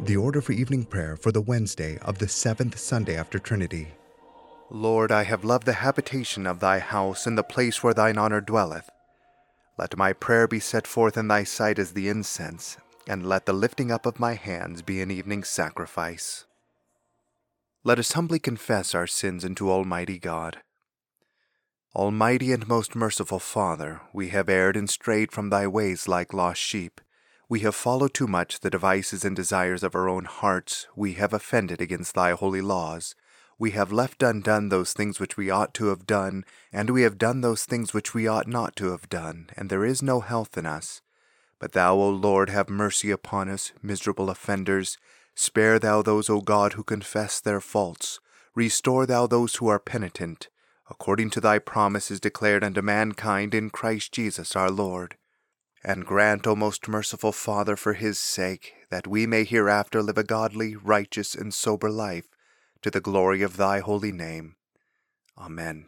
The order for evening prayer for the Wednesday of the seventh Sunday after Trinity. Lord, I have loved the habitation of thy house and the place where thine honor dwelleth. Let my prayer be set forth in thy sight as the incense, and let the lifting up of my hands be an evening sacrifice. Let us humbly confess our sins unto Almighty God. Almighty and most merciful Father, we have erred and strayed from thy ways like lost sheep. We have followed too much the devices and desires of our own hearts. We have offended against thy holy laws. We have left undone those things which we ought to have done, and we have done those things which we ought not to have done, and there is no health in us. But thou, O Lord, have mercy upon us, miserable offenders. Spare thou those, O God, who confess their faults. Restore thou those who are penitent, according to thy promises declared unto mankind in Christ Jesus our Lord. And grant, O most merciful Father, for his sake, that we may hereafter live a godly, righteous, and sober life, to the glory of thy holy name. Amen.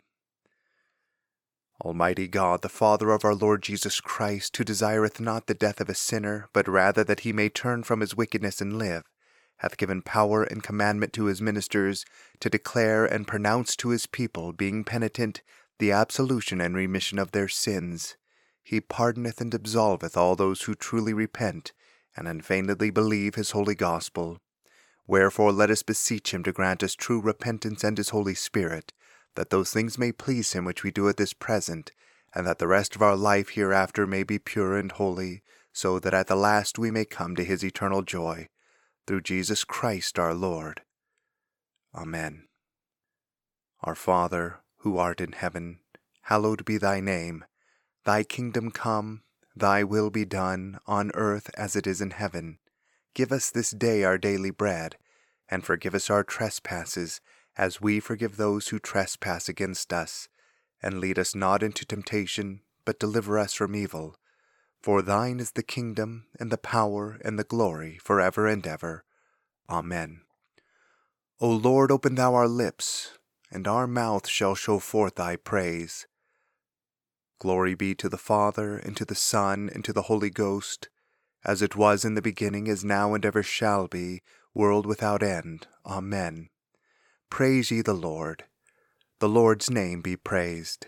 Almighty God, the Father of our Lord Jesus Christ, who desireth not the death of a sinner, but rather that he may turn from his wickedness and live, hath given power and commandment to his ministers to declare and pronounce to his people, being penitent, the absolution and remission of their sins. He pardoneth and absolveth all those who truly repent and unfeignedly believe his holy gospel. Wherefore let us beseech him to grant us true repentance and his Holy Spirit, that those things may please him which we do at this present, and that the rest of our life hereafter may be pure and holy, so that at the last we may come to his eternal joy. Through Jesus Christ our Lord. Amen. Our Father, who art in heaven, hallowed be thy name. Thy kingdom come, thy will be done, on earth as it is in heaven. Give us this day our daily bread, and forgive us our trespasses, as we forgive those who trespass against us. And lead us not into temptation, but deliver us from evil. For thine is the kingdom, and the power, and the glory, forever and ever. Amen. O Lord, open thou our lips, and our mouth shall show forth thy praise. Glory be to the Father, and to the Son, and to the Holy Ghost, as it was in the beginning, is now, and ever shall be, world without end. Amen. Praise ye the Lord. The Lord's name be praised.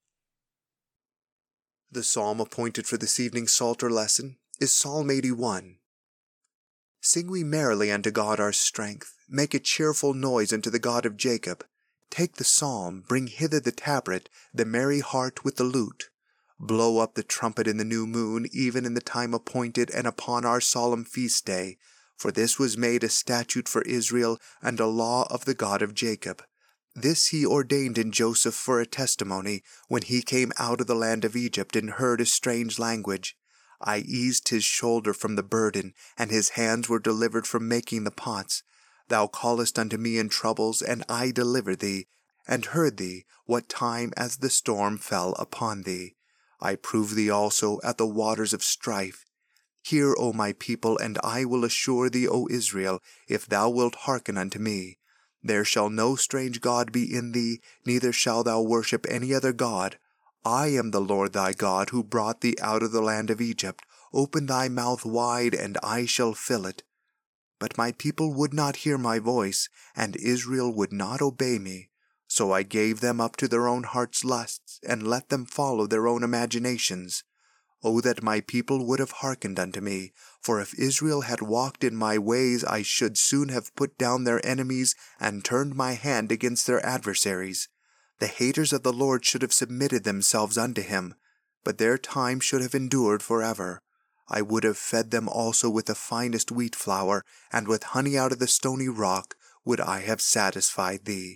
The psalm appointed for this evening's Psalter lesson is Psalm 81. Sing we merrily unto God our strength, make a cheerful noise unto the God of Jacob. Take the psalm, bring hither the tabret, the merry heart with the lute. Blow up the trumpet in the new moon, even in the time appointed, and upon our solemn feast day. For this was made a statute for Israel, and a law of the God of Jacob. This he ordained in Joseph for a testimony, when he came out of the land of Egypt, and heard a strange language. I eased his shoulder from the burden, and his hands were delivered from making the pots. Thou callest unto me in troubles, and I delivered thee, and heard thee, what time as the storm fell upon thee. I proved thee also at the waters of strife. Hear, O my people, and I will assure thee, O Israel, if thou wilt hearken unto me. There shall no strange god be in thee, neither shalt thou worship any other god. I am the Lord thy God, who brought thee out of the land of Egypt. Open thy mouth wide, and I shall fill it. But my people would not hear my voice, and Israel would not obey me. So I gave them up to their own hearts' lusts, and let them follow their own imaginations. O that my people would have hearkened unto me, for if Israel had walked in my ways, I should soon have put down their enemies, and turned my hand against their adversaries. The haters of the Lord should have submitted themselves unto him, but their time should have endured forever. I would have fed them also with the finest wheat flour, and with honey out of the stony rock would I have satisfied thee.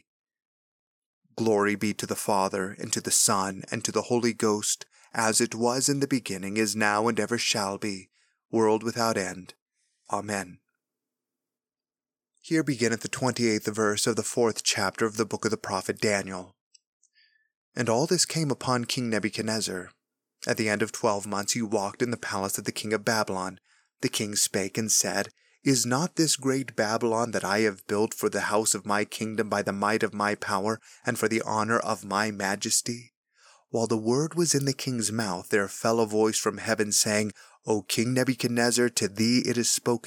Glory be to the Father, and to the Son, and to the Holy Ghost, as it was in the beginning, is now, and ever shall be, world without end. Amen. Here beginneth the 28th verse of the 4th chapter of the book of the prophet Daniel. And all this came upon King Nebuchadnezzar. At the end of 12 months he walked in the palace of the king of Babylon. The king spake and said, Is not this great Babylon that I have built for the house of my kingdom by the might of my power, and for the honor of my majesty? While the word was in the king's mouth, there fell a voice from heaven, saying, O King Nebuchadnezzar, to thee it is spoken,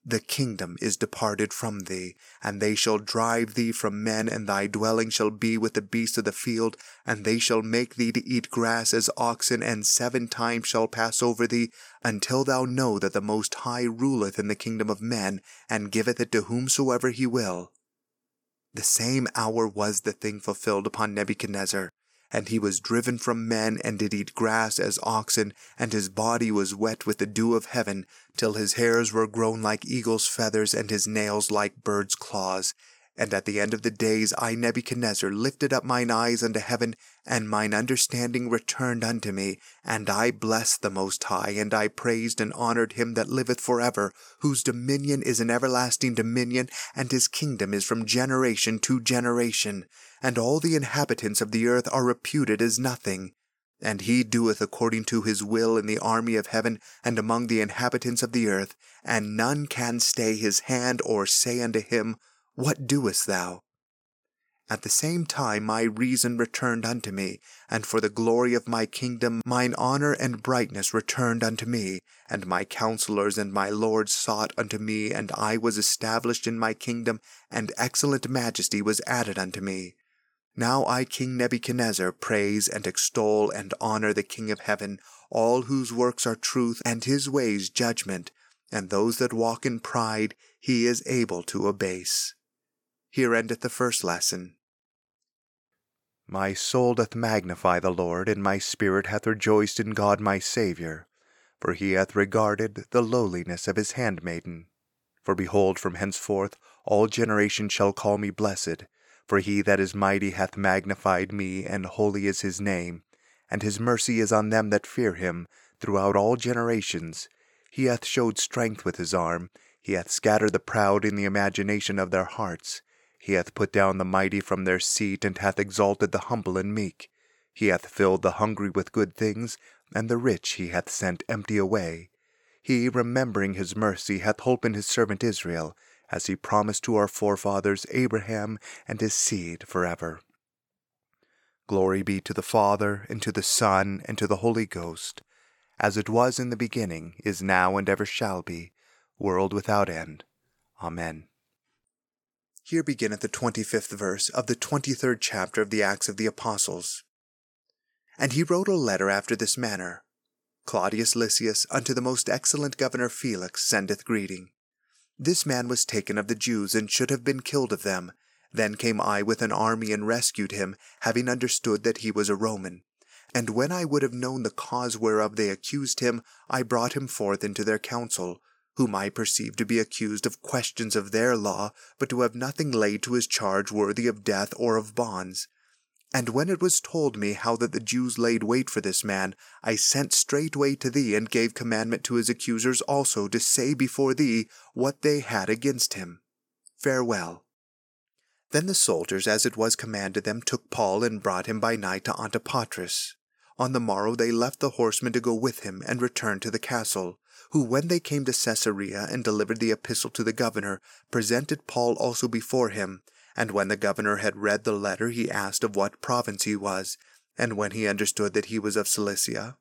The kingdom is departed from thee, and they shall drive thee from men, and thy dwelling shall be with the beasts of the field, and they shall make thee to eat grass as oxen, and 7 times shall pass over thee, until thou know that the Most High ruleth in the kingdom of men, and giveth it to whomsoever he will. The same hour was the thing fulfilled upon Nebuchadnezzar, and he was driven from men, and did eat grass as oxen, and his body was wet with the dew of heaven, till his hairs were grown like eagle's feathers, and his nails like birds' claws. And at the end of the days I, Nebuchadnezzar, lifted up mine eyes unto heaven, and mine understanding returned unto me, and I blessed the Most High, and I praised and honored him that liveth forever, whose dominion is an everlasting dominion, and his kingdom is from generation to generation. And all the inhabitants of the earth are reputed as nothing. And he doeth according to his will in the army of heaven, and among the inhabitants of the earth, and none can stay his hand, or say unto him, What doest thou? At the same time my reason returned unto me, and for the glory of my kingdom mine honor and brightness returned unto me, and my counselors and my lords sought unto me, and I was established in my kingdom, and excellent majesty was added unto me. Now I, King Nebuchadnezzar, praise and extol and honor the King of heaven, all whose works are truth, and his ways judgment, and those that walk in pride he is able to abase. Here endeth the first lesson. My soul doth magnify the Lord, and my spirit hath rejoiced in God my Saviour, for he hath regarded the lowliness of his handmaiden. For behold, from henceforth all generations shall call me blessed, for he that is mighty hath magnified me, and holy is his name, and his mercy is on them that fear him throughout all generations. He hath showed strength with his arm, he hath scattered the proud in the imagination of their hearts. He hath put down the mighty from their seat, and hath exalted the humble and meek. He hath filled the hungry with good things, and the rich he hath sent empty away. He, remembering his mercy, hath holpen his servant Israel, as he promised to our forefathers Abraham and his seed forever. Glory be to the Father, and to the Son, and to the Holy Ghost, as it was in the beginning, is now, and ever shall be, world without end. Amen. Here beginneth the 25th verse of the 23rd chapter of the Acts of the Apostles. And he wrote a letter after this manner. Claudius Lysias unto the most excellent governor Felix sendeth greeting. This man was taken of the Jews, and should have been killed of them. Then came I with an army, and rescued him, having understood that he was a Roman. And when I would have known the cause whereof they accused him, I brought him forth into their council, whom I perceived to be accused of questions of their law, but to have nothing laid to his charge worthy of death or of bonds. And when it was told me how that the Jews laid wait for this man, I sent straightway to thee, and gave commandment to his accusers also to say before thee what they had against him. Farewell. Then the soldiers, as it was commanded them, took Paul, and brought him by night to Antipatris. On the morrow they left the horsemen to go with him, and returned to the castle, who, when they came to Caesarea, and delivered the epistle to the governor, presented Paul also before him. And when the governor had read the letter, he asked of what province he was, and when he understood that he was of Cilicia,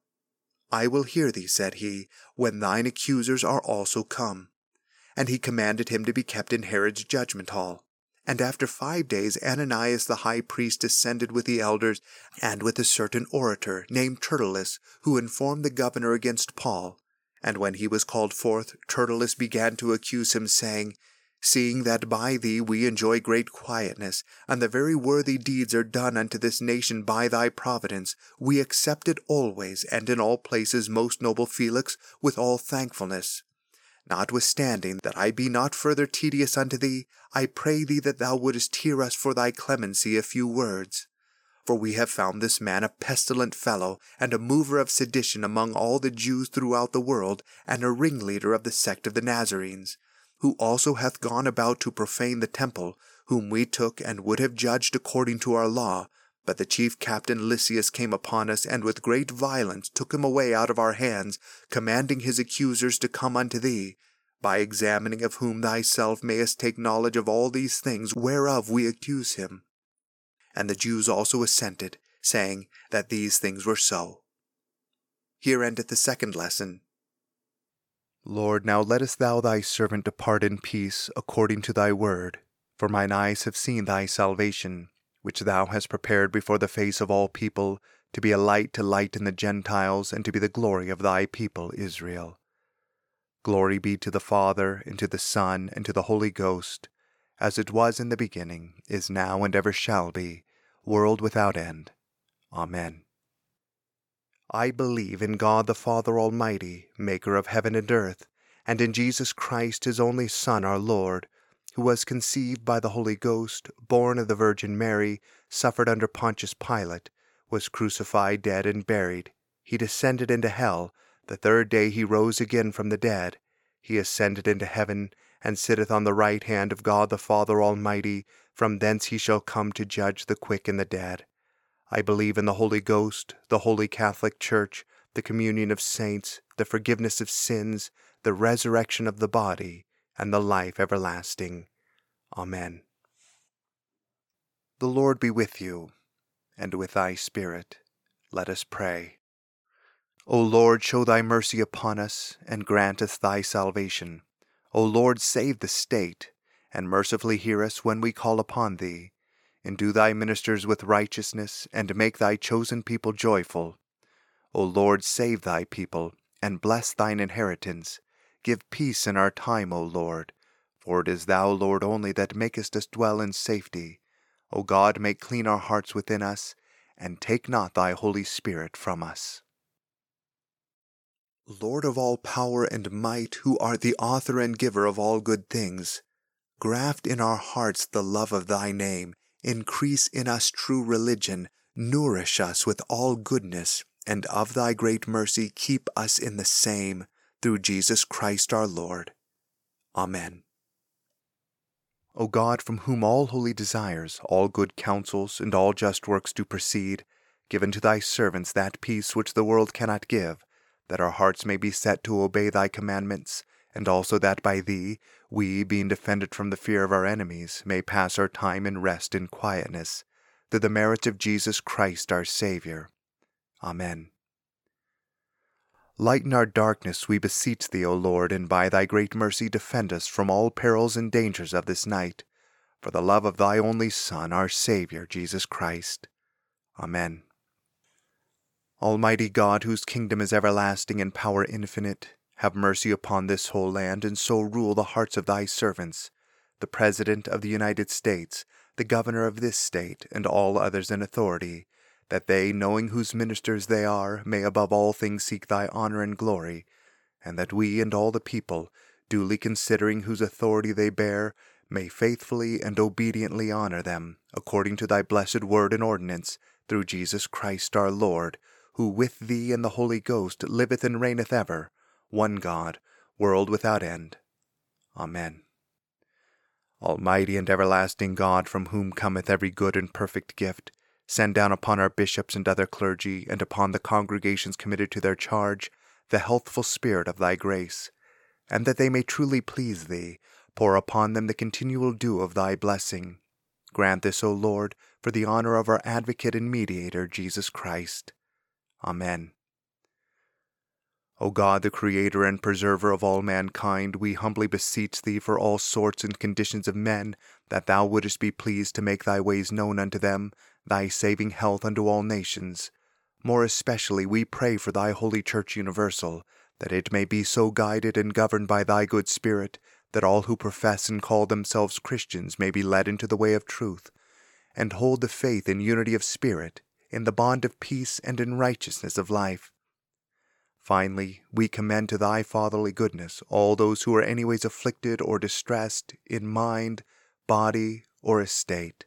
I will hear thee, said he, when thine accusers are also come. And he commanded him to be kept in Herod's judgment hall. And after 5 days Ananias the high priest descended with the elders, and with a certain orator, named Tertullus, who informed the governor against Paul. And when he was called forth, Tertullus began to accuse him, saying, Seeing that by thee we enjoy great quietness, and the very worthy deeds are done unto this nation by thy providence, we accept it always, and in all places, most noble Felix, with all thankfulness. Notwithstanding that I be not further tedious unto thee, I pray thee that thou wouldest hear us for thy clemency a few words. For we have found this man a pestilent fellow, and a mover of sedition among all the Jews throughout the world, and a ringleader of the sect of the Nazarenes, who also hath gone about to profane the temple, whom we took and would have judged according to our law. But the chief captain Lysias came upon us, and with great violence took him away out of our hands, commanding his accusers to come unto thee, by examining of whom thyself mayest take knowledge of all these things whereof we accuse him. And the Jews also assented, saying that these things were so. Here endeth the second lesson. Lord, now lettest thou thy servant depart in peace according to thy word. For mine eyes have seen thy salvation, which thou hast prepared before the face of all people, to be a light to lighten the Gentiles, and to be the glory of thy people Israel. Glory be to the Father, and to the Son, and to the Holy Ghost, as it was in the beginning, is now, and ever shall be, world without end. Amen. I believe in God the Father Almighty, maker of heaven and earth, and in Jesus Christ, his only Son, our Lord, who was conceived by the Holy Ghost, born of the Virgin Mary, suffered under Pontius Pilate, was crucified, dead, and buried. He descended into hell. The third day he rose again from the dead. He ascended into heaven, and sitteth on the right hand of God the Father Almighty. From thence he shall come to judge the quick and the dead. I believe in the Holy Ghost, the Holy Catholic Church, the communion of saints, the forgiveness of sins, the resurrection of the body, and the life everlasting. Amen. The Lord be with you, and with thy spirit. Let us pray. O Lord, show thy mercy upon us, and grant us thy salvation. O Lord, save the state, and mercifully hear us when we call upon thee. Endue thy ministers with righteousness, and make thy chosen people joyful. O Lord, save thy people, and bless thine inheritance. Give peace in our time, O Lord. For it is thou, Lord, only that makest us dwell in safety. O God, make clean our hearts within us, and take not thy Holy Spirit from us. Lord of all power and might, who art the author and giver of all good things, graft in our hearts the love of thy name, increase in us true religion, nourish us with all goodness, and of thy great mercy keep us in the same, through Jesus Christ our Lord. Amen. O God, from whom all holy desires, all good counsels, and all just works do proceed, give unto thy servants that peace which the world cannot give, that our hearts may be set to obey thy commandments, and also that by thee, we, being defended from the fear of our enemies, may pass our time in rest and quietness, through the merits of Jesus Christ our Saviour. Amen. Lighten our darkness, we beseech thee, O Lord, and by thy great mercy defend us from all perils and dangers of this night, for the love of thy only Son, our Saviour, Jesus Christ. Amen. Almighty God, whose kingdom is everlasting and power infinite, have mercy upon this whole land, and so rule the hearts of thy servants, the President of the United States, the Governor of this state, and all others in authority, that they, knowing whose ministers they are, may above all things seek thy honor and glory, and that we and all the people, duly considering whose authority they bear, may faithfully and obediently honor them, according to thy blessed word and ordinance, through Jesus Christ our Lord, who with thee and the Holy Ghost liveth and reigneth ever, one God, world without end. Amen. Almighty and everlasting God, from whom cometh every good and perfect gift, send down upon our bishops and other clergy, and upon the congregations committed to their charge, the healthful spirit of thy grace, and that they may truly please thee, pour upon them the continual dew of thy blessing. Grant this, O Lord, for the honor of our advocate and mediator, Jesus Christ. Amen. O God, the Creator and Preserver of all mankind, we humbly beseech thee for all sorts and conditions of men, that thou wouldest be pleased to make thy ways known unto them, thy saving health unto all nations. More especially we pray for thy holy Church universal, that it may be so guided and governed by thy good Spirit, that all who profess and call themselves Christians may be led into the way of truth, and hold the faith in unity of spirit, in the bond of peace and in righteousness of life. Finally, we commend to thy fatherly goodness all those who are anyways afflicted or distressed in mind, body, or estate.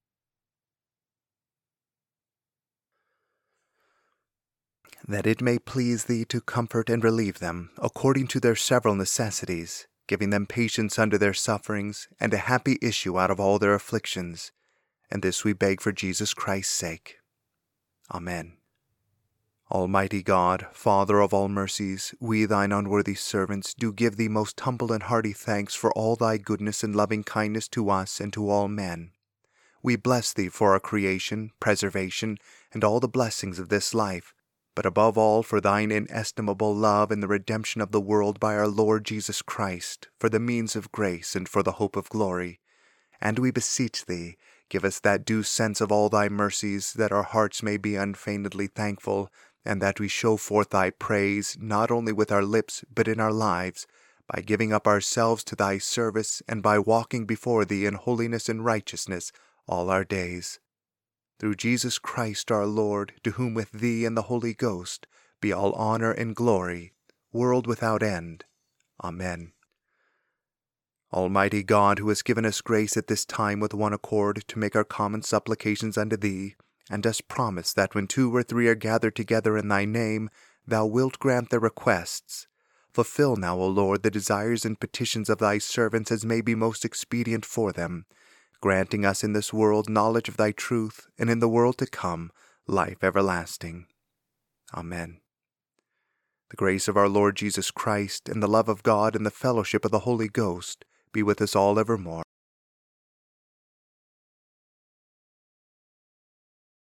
That it may please thee to comfort and relieve them, according to their several necessities, giving them patience under their sufferings, and a happy issue out of all their afflictions. And this we beg for Jesus Christ's sake. Amen. Almighty God, Father of all mercies, we thine unworthy servants do give thee most humble and hearty thanks for all thy goodness and loving kindness to us and to all men. We bless thee for our creation, preservation, and all the blessings of this life, but above all for thine inestimable love and the redemption of the world by our Lord Jesus Christ, for the means of grace and for the hope of glory. And we beseech thee, give us that due sense of all thy mercies, that our hearts may be unfeignedly thankful, and that we show forth thy praise, not only with our lips, but in our lives, by giving up ourselves to thy service, and by walking before thee in holiness and righteousness all our days. Through Jesus Christ our Lord, to whom with thee and the Holy Ghost be all honor and glory, world without end. Amen. Almighty God, who hast given us grace at this time with one accord to make our common supplications unto thee, and dost promise that when 2 or 3 are gathered together in thy name, thou wilt grant their requests, fulfill now, O Lord, the desires and petitions of thy servants as may be most expedient for them, granting us in this world knowledge of thy truth, and in the world to come life everlasting. Amen. The grace of our Lord Jesus Christ, and the love of God, and the fellowship of the Holy Ghost be with us all evermore.